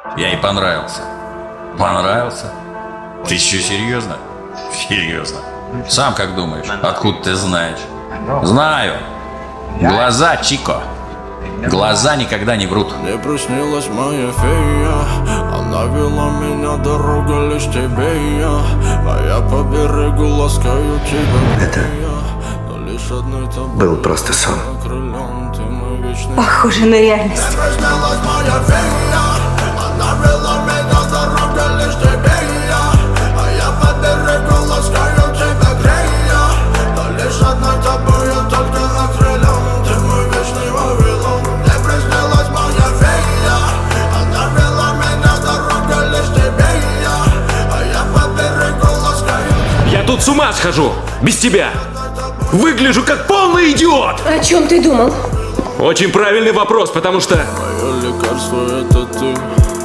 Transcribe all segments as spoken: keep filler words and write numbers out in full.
Я ей понравился. Понравился? Ты еще серьезно? Серьезно. Сам как думаешь? Откуда ты знаешь? Знаю. Глаза, Чико. Глаза никогда не врут. Мне приснилась моя фея, она вела меня, дорога лишь тебе и я, а я по берегу ласкаю тебя. Это был просто сон. Похоже на реальность. Я тут с ума схожу, без тебя. Выгляжу как полный идиот. О чем ты думал? Очень правильный вопрос, потому что... Мое лекарство — это ты,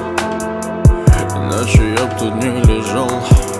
иначе я б тут не лежал.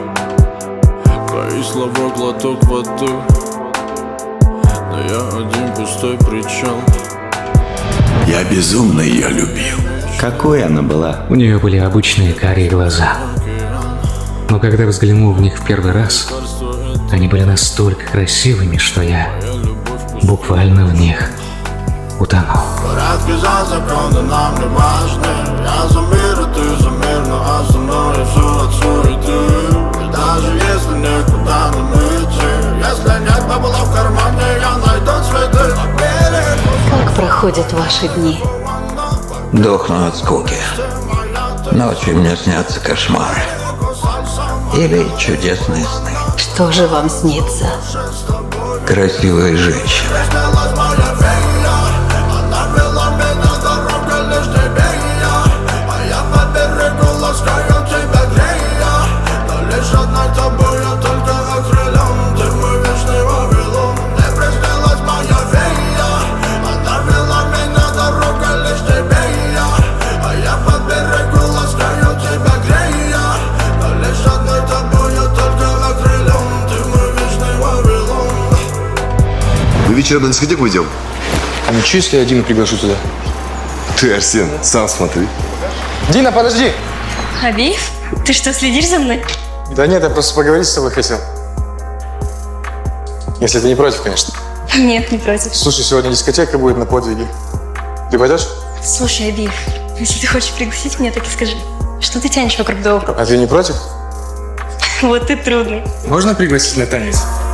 Твои слова — глоток воды, но я один пустой причал. Я безумно ее любил. Какой она была? У нее были обычные карие глаза. Но когда взглянул в них в первый раз, они были настолько красивыми, что я буквально в них утонул. Порядки за законы нам не важны. Я за мир, и ты за мир, но остальное все от суеты. И даже если никуда не идти, если нет бабла в кармане, я найду цветы. Как проходят ваши дни? Дохну от скуки. Ночью мне снятся кошмары. Или чудесные сны. Что же вам снится? Красивые женщины. Вечером на дискотеку идем? А ничего, если я Дину приглашу туда? Ты, Арсен, сам смотри. Дина, подожди! Хабиб, ты что, следишь за мной? Да нет, я просто поговорить с тобой хотел. Если ты не против, конечно. Нет, не против. Слушай, сегодня дискотека будет на подвиге. Ты пойдешь? Слушай, Хабиб, если ты хочешь пригласить меня, так и скажи. Что ты тянешь вокруг да около? А ты не против? Вот ты трудный. Можно пригласить на танец?